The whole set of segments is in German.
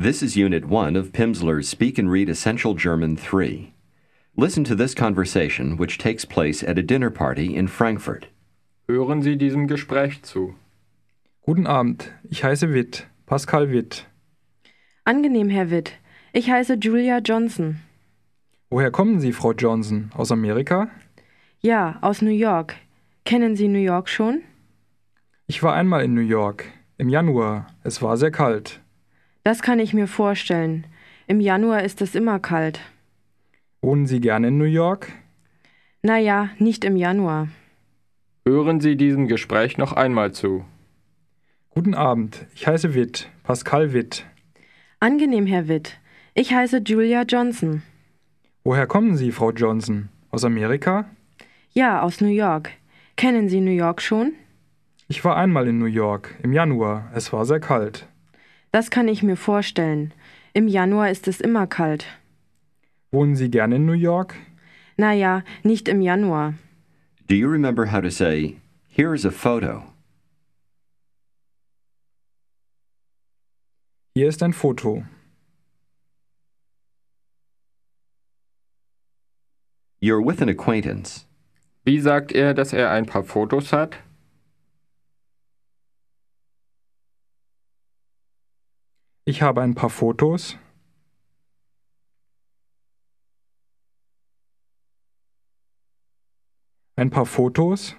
This is Unit 1 of Pimsleur's Speak and Read Essential German 3. Listen to this conversation, which takes place at a dinner party in Frankfurt. Hören Sie diesem Gespräch zu. Guten Abend, ich heiße Witt, Pascal Witt. Angenehm, Herr Witt. Ich heiße Julia Johnson. Woher kommen Sie, Frau Johnson? Aus Amerika? Ja, aus New York. Kennen Sie New York schon? Ich war einmal in New York, im Januar. Es war sehr kalt. Das kann ich mir vorstellen. Im Januar ist es immer kalt. Wohnen Sie gerne in New York? Naja, nicht im Januar. Hören Sie diesem Gespräch noch einmal zu. Guten Abend, ich heiße Witt, Pascal Witt. Angenehm, Herr Witt. Ich heiße Julia Johnson. Woher kommen Sie, Frau Johnson? Aus Amerika? Ja, aus New York. Kennen Sie New York schon? Ich war einmal in New York, im Januar. Es war sehr kalt. Das kann ich mir vorstellen. Im Januar ist es immer kalt. Wohnen Sie gerne in New York? Naja, nicht im Januar. Do you remember how to say, "Here's a photo"? Hier ist ein Foto. You're with an acquaintance. Wie sagt er, dass er ein paar Fotos hat? Ich habe ein paar Fotos. Ein paar Fotos.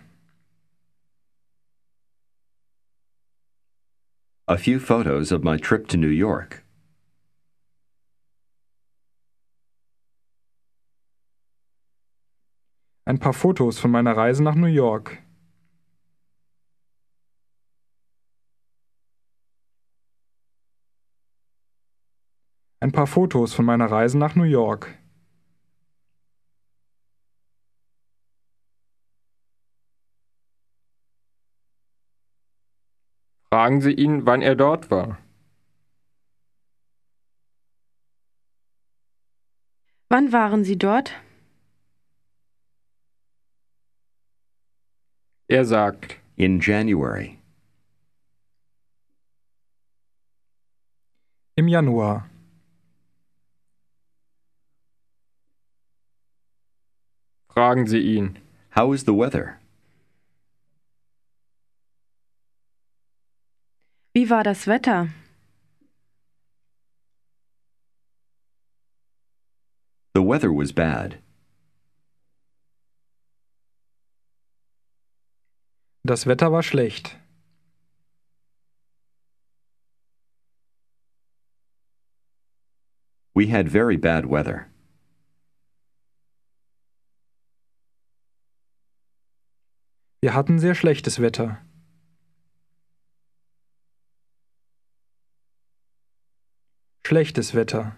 A few photos of my trip to New York. Ein paar Fotos von meiner Reise nach New York. Ein paar Fotos von meiner Reise nach New York. Fragen Sie ihn, wann er dort war. Wann waren Sie dort? Er sagt, In January. Im Januar. fragen Sie ihn. How is the weather? Wie war das Wetter? The weather was bad. Das Wetter war schlecht. We had very bad weather. Wir hatten sehr schlechtes Wetter. Schlechtes Wetter.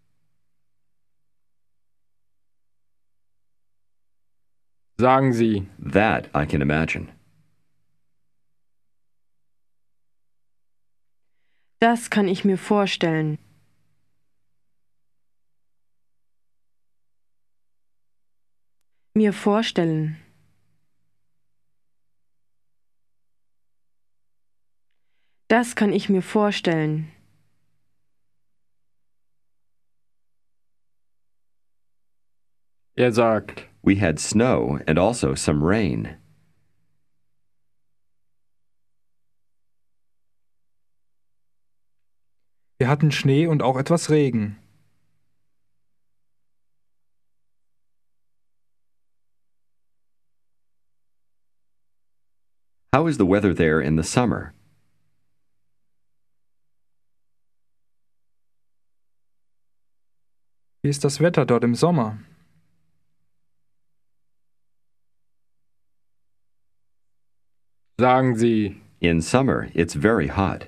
Sagen Sie, That I can imagine. Das kann ich mir vorstellen. Mir vorstellen. Das kann ich mir vorstellen. er sagt, We had snow and also some rain. Wir hatten Schnee und auch etwas Regen. How is the weather there in the summer? Wie ist das Wetter dort im Sommer? sagen Sie, In summer, it's very hot.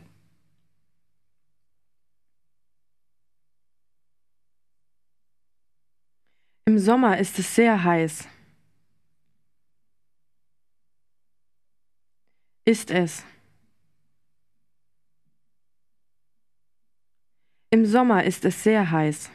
Im Sommer ist es sehr heiß. Ist es. Im Sommer ist es sehr heiß.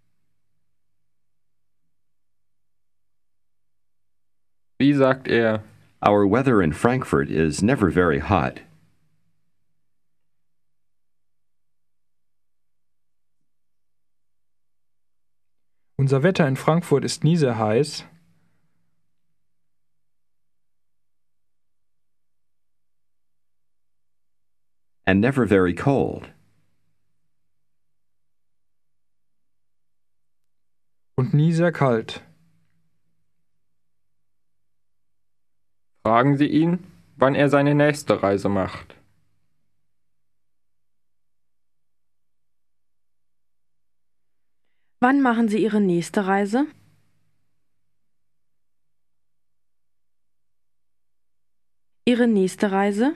wie sagt er, Our weather in Frankfurt is never very hot. Unser Wetter in Frankfurt ist nie sehr heiß. And never very cold. Und nie sehr kalt. Fragen Sie ihn, wann er seine nächste Reise macht. Wann machen Sie Ihre nächste Reise? Ihre nächste Reise?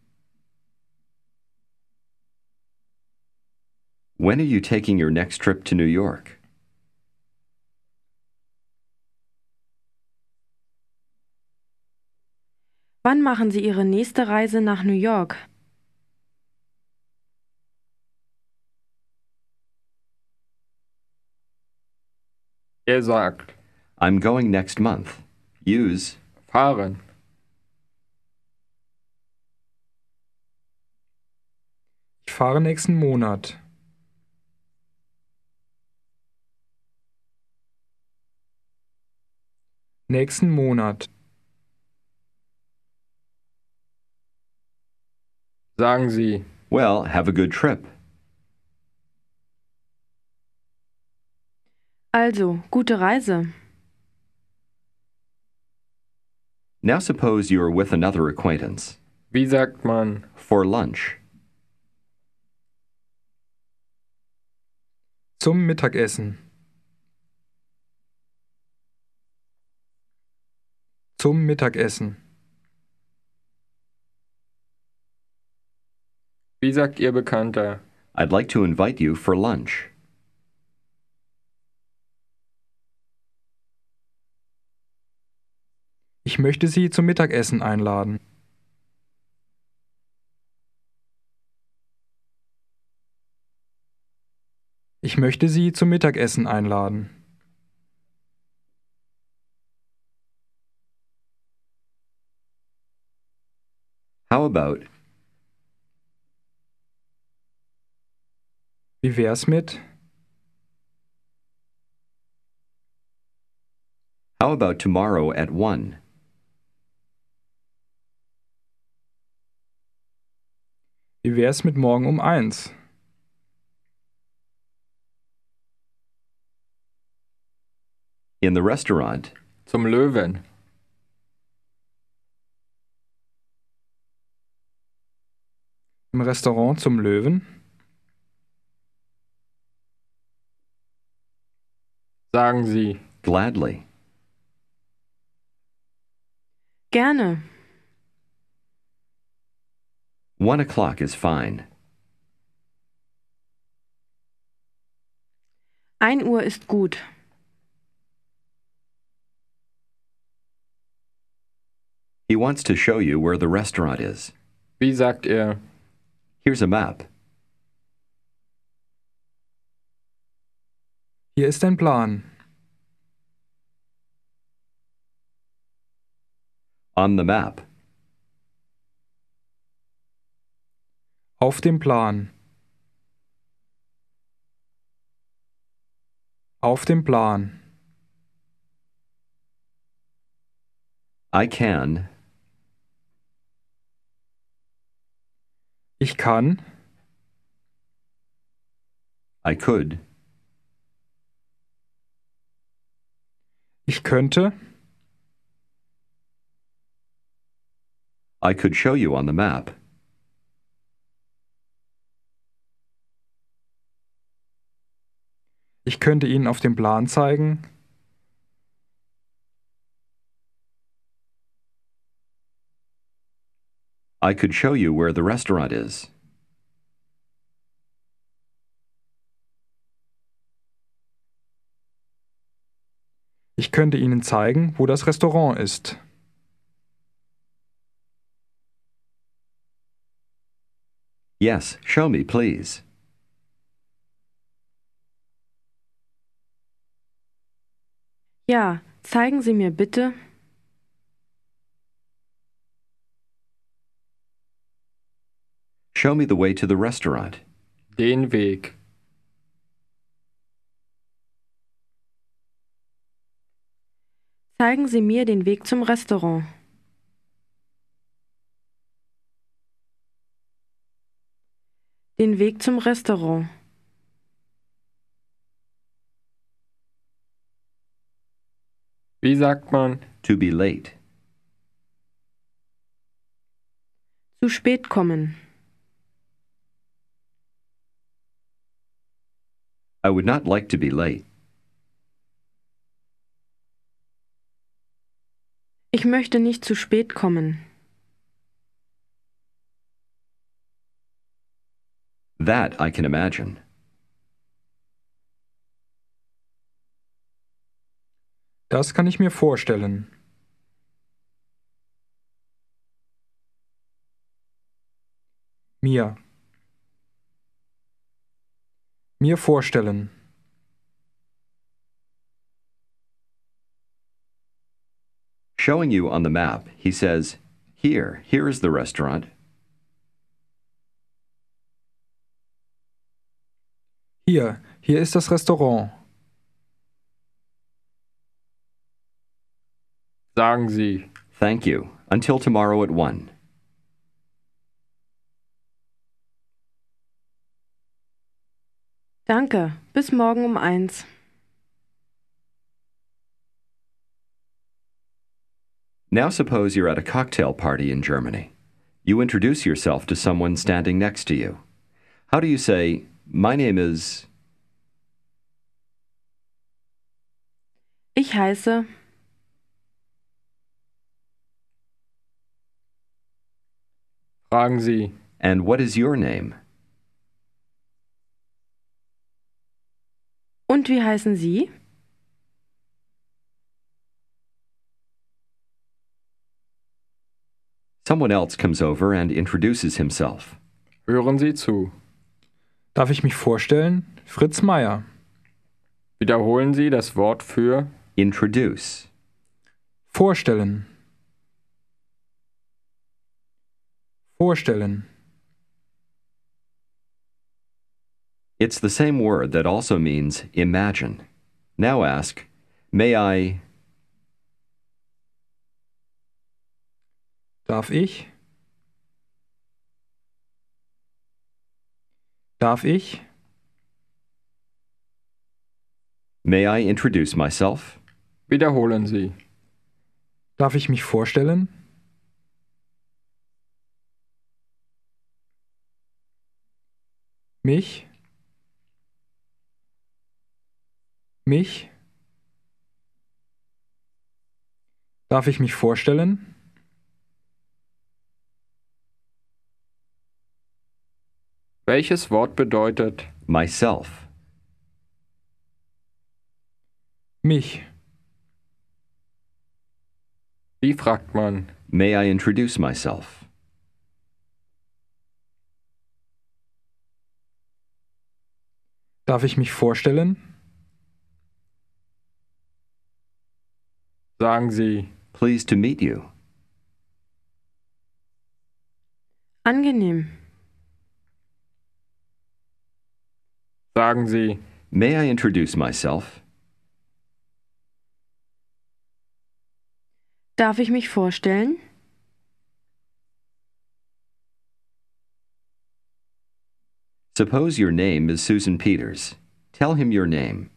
When are you taking your next trip to New York? Wann machen Sie Ihre nächste Reise nach New York? Er sagt, I'm going next month. Use fahren. Ich fahre nächsten Monat. Nächsten Monat. Sagen Sie, well, have a good trip. Also, gute Reise. Now suppose you are with another acquaintance. wie sagt man, For lunch. Zum Mittagessen. Zum Mittagessen. wie sagt Ihr Bekannter, I'd like to invite you for lunch. Ich möchte Sie zum Mittagessen einladen. Ich möchte Sie zum Mittagessen einladen. How about, Wie wär's mit? how about tomorrow at 1? Wie wär's mit morgen um 1? In the restaurant. zum Löwen. Im Restaurant zum Löwen? Sagen Sie, Gladly. Gerne. 1 o'clock is fine. 1 Uhr ist gut. He wants to show you where the restaurant is. wie sagt er, Here's a map. Hier ist ein Plan. On the map. Auf dem Plan. Auf dem Plan. I can. Ich kann. I could. Ich könnte. I could show you on the map. Ich könnte Ihnen auf dem Plan zeigen. I could show you where the restaurant is. Ich könnte Ihnen zeigen, wo das Restaurant ist. Yes, show me, please. Ja, zeigen Sie mir bitte. Show me the way to the restaurant. den Weg. Zeigen Sie mir den Weg zum Restaurant. Den Weg zum Restaurant. Wie sagt man? To be late. Zu spät kommen. I would not like to be late. Ich möchte nicht zu spät kommen. That I can imagine. Das kann ich mir vorstellen. Mir. Mir vorstellen. Showing you on the map, he says, here is the restaurant. Hier ist das Restaurant. Sagen Sie. Thank you. Until tomorrow at 1. Danke, bis morgen um 1. Now suppose you're at a cocktail party in Germany. You introduce yourself to someone standing next to you. How do you say, my name is... Ich heiße... Fragen Sie. And what is your name? Und wie heißen Sie? Someone else comes over and introduces himself. Hören Sie zu. Darf ich mich vorstellen? Fritz Meier. Wiederholen Sie das Wort für Introduce. Vorstellen. Vorstellen. It's the same word that also means imagine. Now ask, may I... Darf ich? Darf ich? May I introduce myself? Wiederholen Sie. Darf ich mich vorstellen? Mich? Mich? Darf ich mich vorstellen? Welches Wort bedeutet Myself. Mich. Wie fragt man? May I introduce myself? Darf ich mich vorstellen? Sagen Sie. Pleased to meet you. Angenehm. Sagen Sie. May I introduce myself? Darf ich mich vorstellen? Suppose your name is Susan Peters. Tell him your name.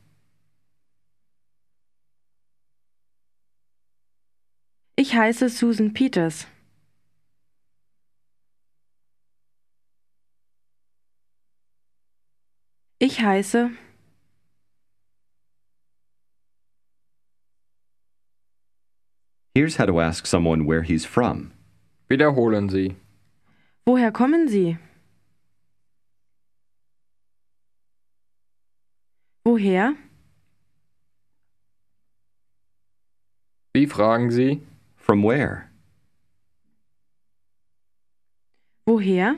Ich heiße Susan Peters. Ich heiße... Here's how to ask someone where he's from. Wiederholen Sie. Woher kommen Sie? Woher? Wie fragen Sie? From where? Woher?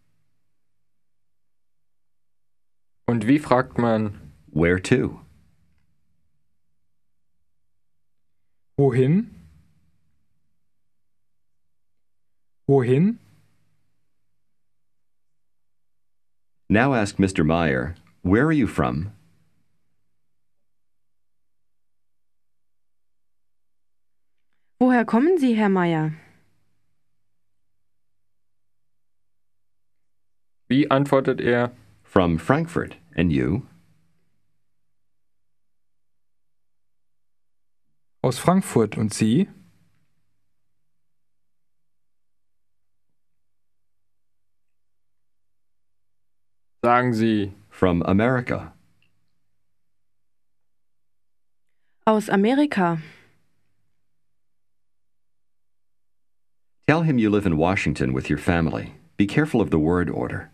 Und wie fragt man? Where to? Wohin? Wohin? Now ask Mr. Meyer, where are you from? Woher kommen Sie, Herr Meier? Wie antwortet er? From Frankfurt. And you? Aus Frankfurt und Sie? Sagen Sie, From America. Aus Amerika. Tell him you live in Washington with your family. Be careful of the word order.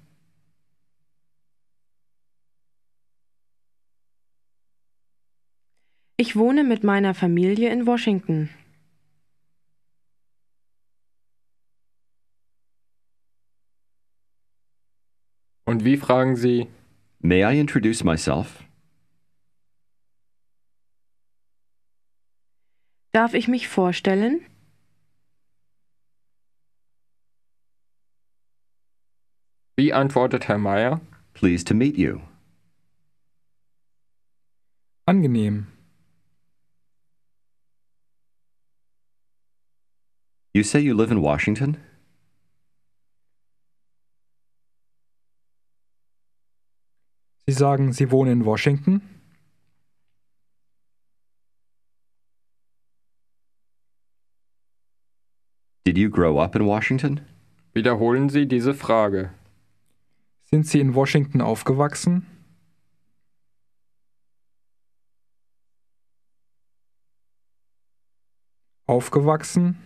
Ich wohne mit meiner Familie in Washington. und wie fragen Sie? May I introduce myself? Darf ich mich vorstellen? Wie antwortet Herr Meier? Pleased to meet you. Angenehm. You say you live in Washington? Sie sagen, Sie wohnen in Washington? Did you grow up in Washington? Wiederholen Sie diese Frage. Sind Sie in Washington aufgewachsen? Aufgewachsen?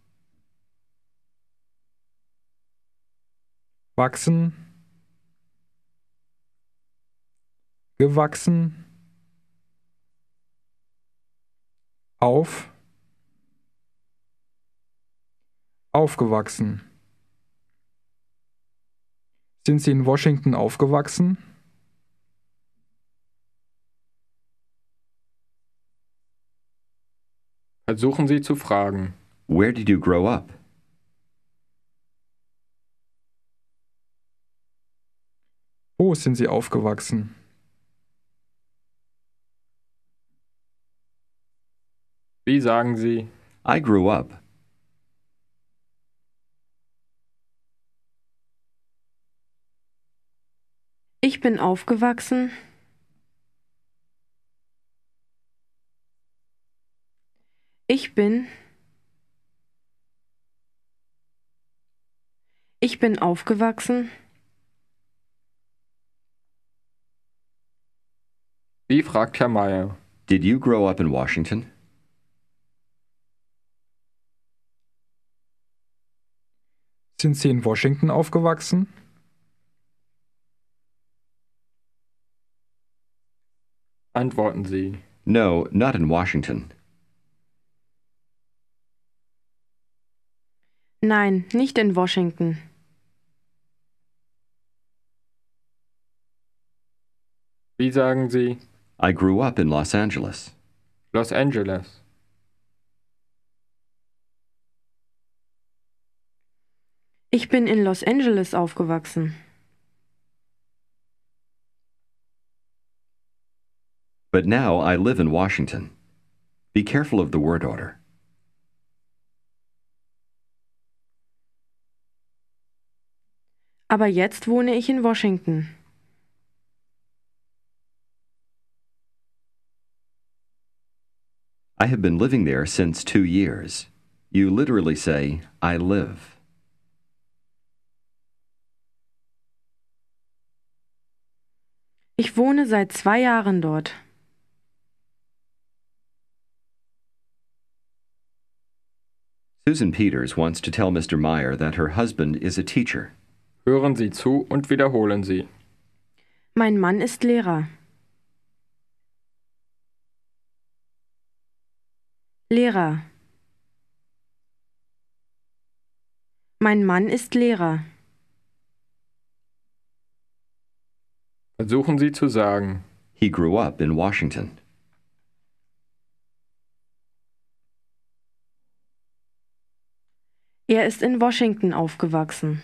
Wachsen? Gewachsen? Auf? Aufgewachsen. Sind Sie in Washington aufgewachsen? Versuchen Sie zu fragen. Where did you grow up? Wo sind Sie aufgewachsen? Wie sagen Sie? I grew up. Ich bin aufgewachsen. Ich bin. Ich bin aufgewachsen. Wie fragt Herr Meier? Did you grow up in Washington? Sind Sie in Washington aufgewachsen? Antworten Sie. No, not in Washington. Nein, nicht in Washington. Wie sagen Sie? I grew up in Los Angeles. Los Angeles. Ich bin in Los Angeles aufgewachsen. But now I live in Washington. Be careful of the word order. Aber jetzt wohne ich in Washington. I have been living there since 2 years. You literally say, I live. Ich wohne seit 2 Jahren dort. Susan Peters wants to tell Mr. Meyer that her husband is a teacher. Hören Sie zu und wiederholen Sie. Mein Mann ist Lehrer. Lehrer. Mein Mann ist Lehrer. Versuchen Sie zu sagen. He grew up in Washington. Er ist in Washington aufgewachsen.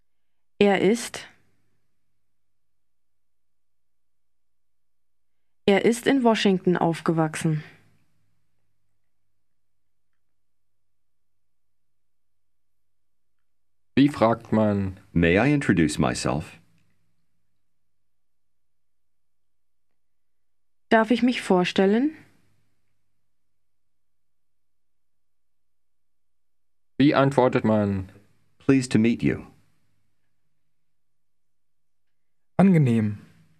Er Er ist in Washington aufgewachsen. Wie fragt man? May I introduce myself? Darf ich mich vorstellen? Wie antwortet man? Pleased to meet you. Angenehm.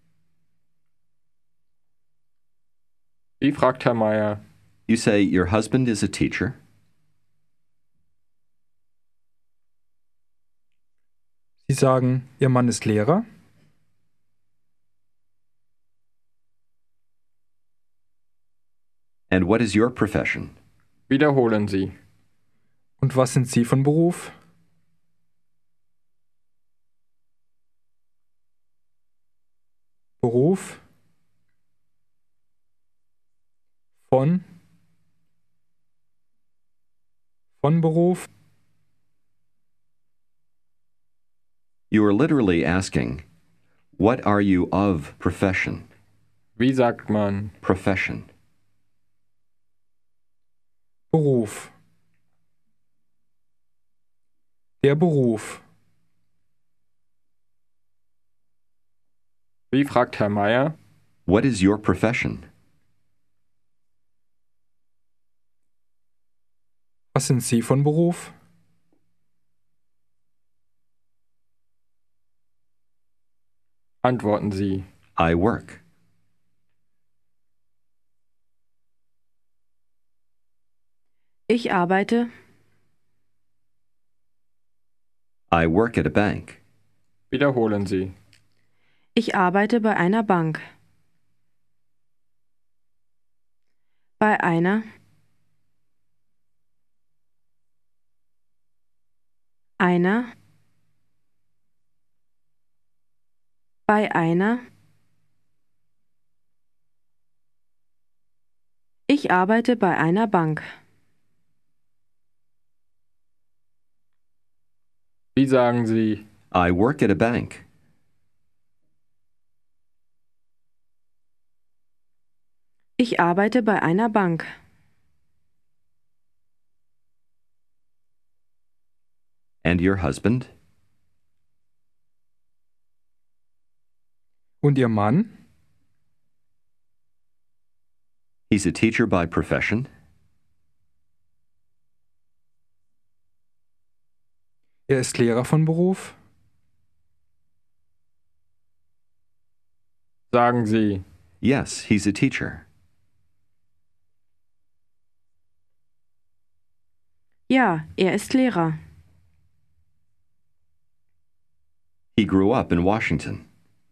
Wie fragt Herr Meier? You say your husband is a teacher? Sie sagen, Ihr Mann ist Lehrer? And what is your profession? Wiederholen Sie. Und was sind Sie von Beruf? Beruf? Von? Von Beruf? You are literally asking, what are you of profession? Wie sagt man? Profession. Beruf. Der Beruf. Wie fragt Herr Meier? What is your profession? Was sind Sie von Beruf? Antworten Sie. I work. Ich arbeite. I work at a bank. Wiederholen Sie. Ich arbeite bei einer Bank. Bei einer. Einer. Bei einer. Ich arbeite bei einer Bank. Wie sagen Sie? I work at a bank. Ich arbeite bei einer Bank. And your husband? Und Ihr Mann? He's a teacher by profession. Er ist Lehrer von Beruf? Sagen Sie. Yes, he's a teacher. Ja, er ist Lehrer. He grew up in Washington.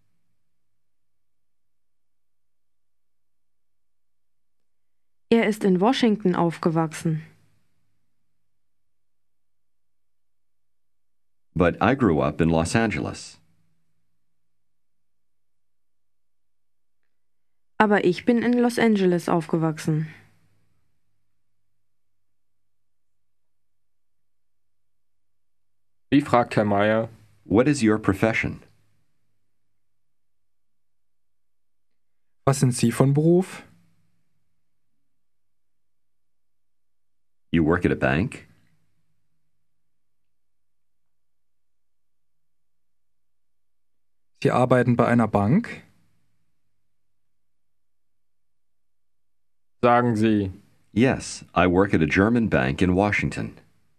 Er ist in Washington aufgewachsen. But I grew up in Los Angeles. Aber ich bin in Los Angeles aufgewachsen. Wie fragt Herr Meier? What is your profession? Was sind Sie von Beruf? You work at a bank? Sie arbeiten bei einer Bank? Sagen Sie. Yes, I work at a German bank in Washington.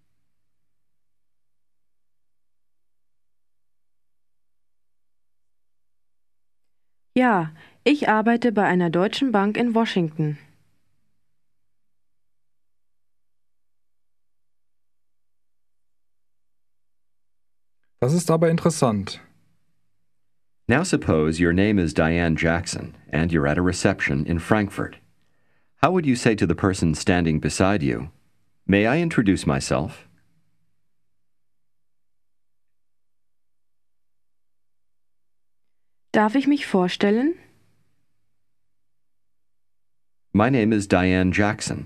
Ja, ich arbeite bei einer deutschen Bank in Washington. Das ist aber interessant. Now suppose your name is Diane Jackson and you're at a reception in Frankfurt. How would you say to the person standing beside you, "May I introduce myself?" Darf ich mich vorstellen? My name is Diane Jackson.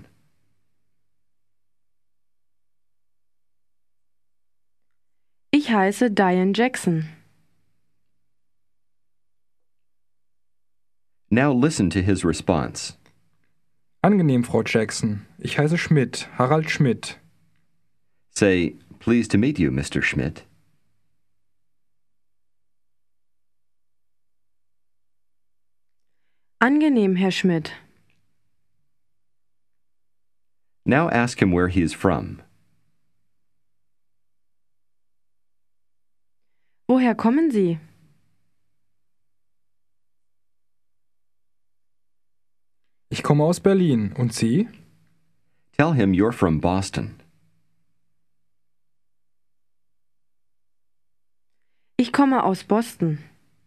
Ich heiße Diane Jackson. Now listen to his response. Angenehm, Frau Jackson. Ich heiße Schmidt, Harald Schmidt. Say, pleased to meet you, Mr. Schmidt. Angenehm, Herr Schmidt. Now ask him where he is from. Woher kommen Sie? Ich komme aus Berlin. Und Sie? Tell him you're from Boston. Ich komme aus Boston.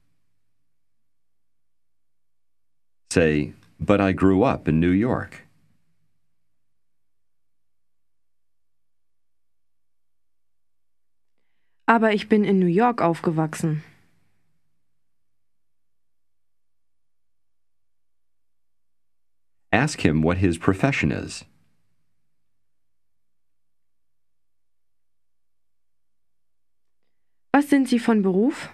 Say, but I grew up in New York. Aber ich bin in New York aufgewachsen. Ask him what his profession is. Was sind Sie von Beruf?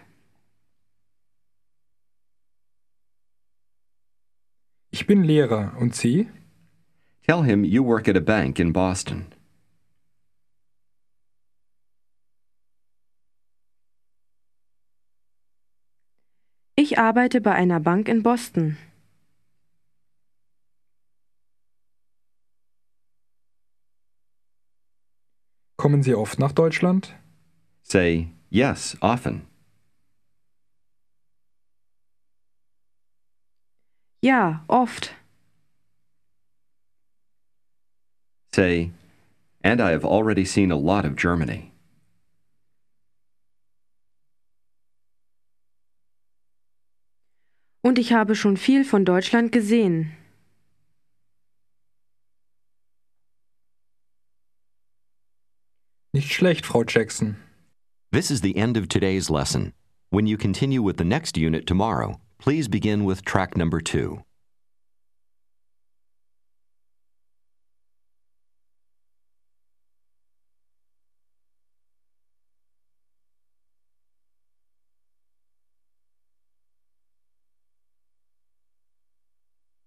Ich bin Lehrer. Und Sie? Tell him you work at a bank in Boston. Ich arbeite bei einer Bank in Boston. Kommen Sie oft nach Deutschland? Say, yes, often. Ja, oft. Say, and I have already seen a lot of Germany. Und ich habe schon viel von Deutschland gesehen. Nicht schlecht, Frau Jackson. This is the end of today's lesson. When you continue with the next unit tomorrow, please begin with track number 2.